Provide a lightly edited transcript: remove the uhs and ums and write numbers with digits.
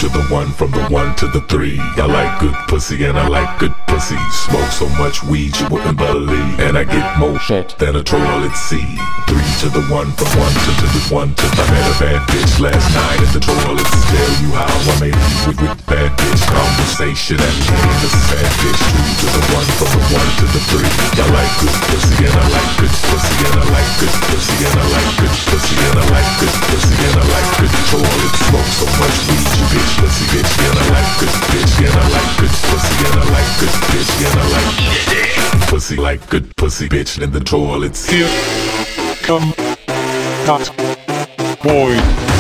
to the one, from the one to the three. I like good pussy and I like good pussy. Smoke so much weed you wouldn't believe, and I get more shit than a troll at sea. 3 to the one, from one to the one to the. I met a bad bitch last night at the toilet. Tell you how I made it with bad bitch conversation and came to sad bitch. 2 to the one, from the one to the three. I like good pussy and I like good pussy and I like good pussy and I like good pussy and I like good pussy and I like good toilet. Smoke so much weed you bitch pussy bitch and I like good bitch and I like good pussy and I like good bitch and I like pussy like good pussy bitch in the toilets. Here come Cut Boy.